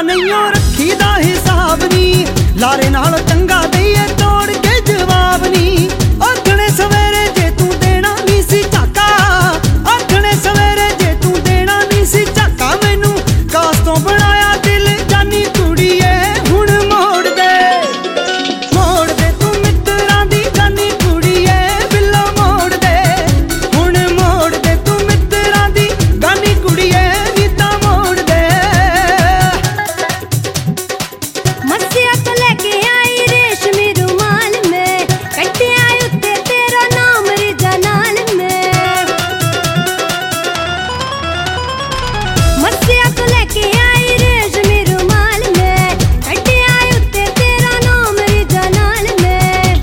नहीं रखी दा हिसाब नी, लारे नाल चंगा दईए तोड़ के जवाब नी। आखने सवेरे जे तू देना नी सी झाका, आखने सवेरे जे तू देना नी सी झाका, मैनू कास तो बनाया दिल जानी कुड़िए, हुण मोड़ दे तू मित्तरां दी जानी कुड़िए, बिल्लो मोड़ दे, हुण मोड़ दे तू मित्तरां दी जानी कुड़िए, नीता मोड़ दे। मस्सिया तो लेके आई रेशमी रुमाल में, कट्टे आए उत्ते तेरा नाम रिजा नाल में। मस्सिया तो लेके आई रेशमी रुमाल में, कट्टे आए उत्ते तेरा नाम रिजा नाल में।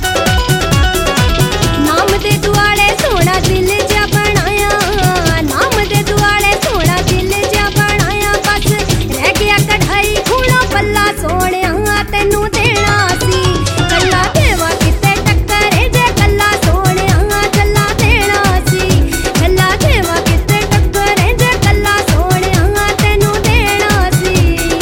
नाम दे दुआले सोना दिल जा बनाया, नाम दे दुआले सोना दिल जा बनाया, बस रह गया कढ़ाई खूणा पल्ला सोहणिया तेनू देना सी, कल्ला देवा किते टक्करे जे कल्ला सोहणिया चला देना सी, कल्ला देवा किते टक्करे जे कल्ला सोहणिया तेनू देना सी।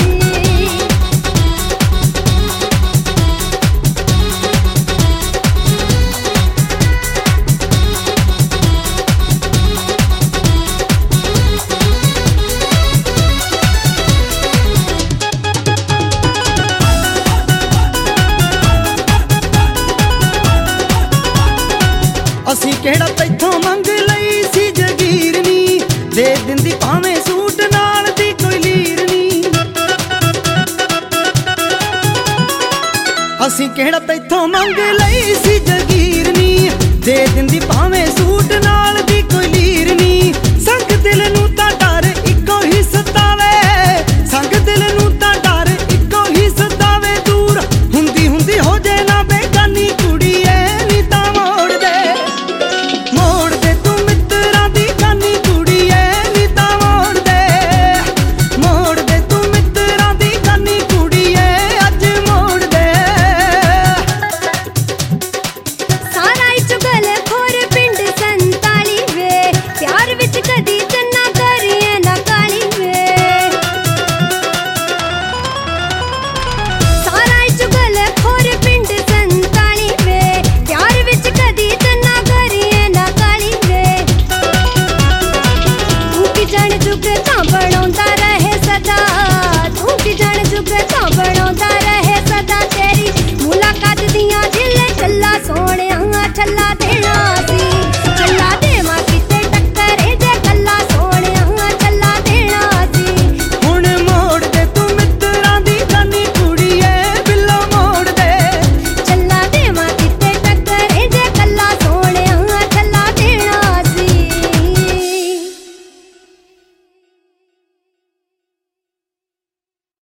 असी केड़ा तैथों मंग लई सी जगीर नी, दे दिंदी भावें सूट नाल दी कोई लीर नी। असी केड़ा तैथों मंग लई सी